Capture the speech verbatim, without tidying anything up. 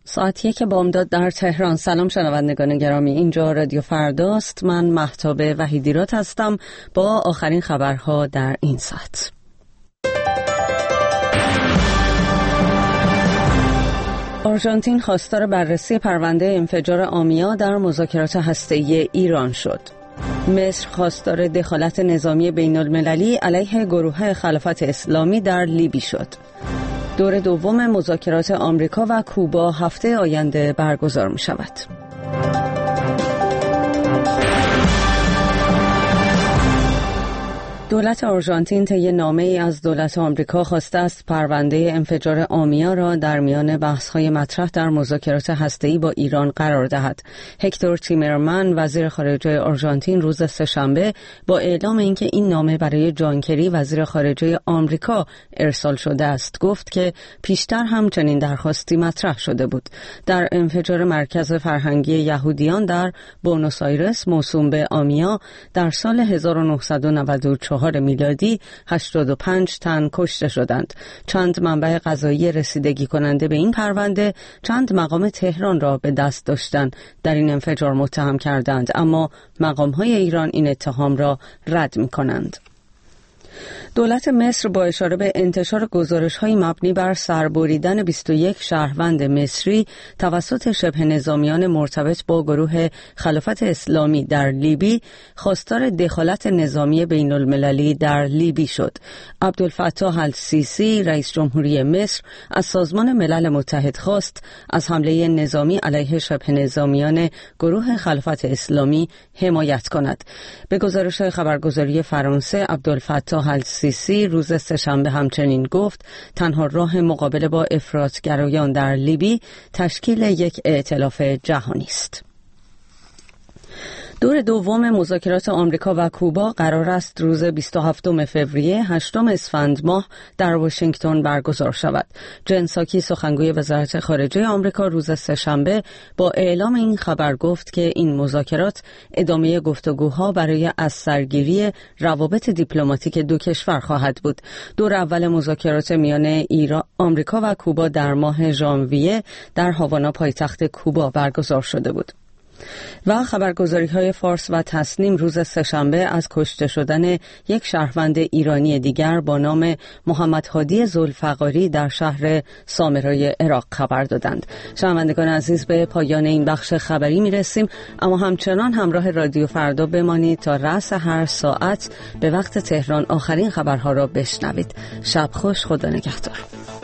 ساعت یک بامداد در تهران. سلام شنوندگان گرامی، اینجا رادیو فرداست. من مهتاب وحیدیرات هستم با آخرین خبرها در این ساعت. آرژانتین خواستار بررسی پرونده انفجار آمیا در مذاکرات هسته‌ای ایران شد. مصر خواستار دخالت نظامی بین المللی علیه گروه خلافت اسلامی در لیبی شد. دور دوم مذاکرات آمریکا و کوبا هفته آینده برگزار می شود. دولت آرژانتین طی نامه‌ای از دولت آمریکا خواسته است پرونده انفجار آمیا را در میان بحث‌های مطرح در مذاکرات هسته‌ای با ایران قرار دهد. هکتور تیمرمن وزیر خارجه آرژانتین روز سه‌شنبه با اعلام اینکه این نامه برای جان کری وزیر خارجه آمریکا ارسال شده است گفت که پیشتر هم چنین درخواستی مطرح شده بود. در انفجار مرکز فرهنگی یهودیان در بونوس آیرس موسوم به آمیا در سال هزار و نهصد و نود و چهار میلادی هشتاد و پنج تن کشته شدند. چند منبع قضایی رسیدگی کننده به این پرونده چند مقام تهران را به دست داشتند در این انفجار متهم کردند، اما مقام‌های ایران این اتهام را رد می‌کنند. دولت مصر با اشاره به انتشار گزارش‌های مبنی بر سربریدن بیست و یک شهروند مصری توسط شبه نظامیان مرتبط با گروه خلافت اسلامی در لیبی خواستار دخالت نظامی بین المللی در لیبی شد. عبدالفتاح السیسی رئیس جمهوری مصر از سازمان ملل متحد خواست از حمله نظامی علیه شبه نظامیان گروه خلافت اسلامی حمایت کند. به گزارش خبرگزاری فرانسه عبدالفتاح السیسی روز سه‌شنبه همچنین گفت تنها راه مقابله با افراطگرایان در لیبی تشکیل یک ائتلاف جهانی است. دور دوم مذاکرات آمریکا و کوبا قرار است روز بیست و هفتم فوریه هشتم اسفند ماه در واشنگتن برگزار شود. جن ساکی سخنگوی وزارت خارجه آمریکا روز سه‌شنبه با اعلام این خبر گفت که این مذاکرات ادامه گفتگوها برای از سرگیری روابط دیپلماتیک دو کشور خواهد بود. دور اول مذاکرات میان ایران، آمریکا و کوبا در ماه ژانویه در هاوانا پایتخت کوبا برگزار شده بود. و خبرگزاری‌های فارس و تسنیم روز سه‌شنبه از کشته شدن یک شهروند ایرانی دیگر با نام محمد هادی ذوالفقاری در شهر سامرای عراق خبر دادند. شنوندگان عزیز، به پایان این بخش خبری می‌رسیم، اما همچنان همراه رادیو فردا بمانید تا رأس هر ساعت به وقت تهران آخرین خبرها را بشنوید. شب خوش، خدا نگهدار.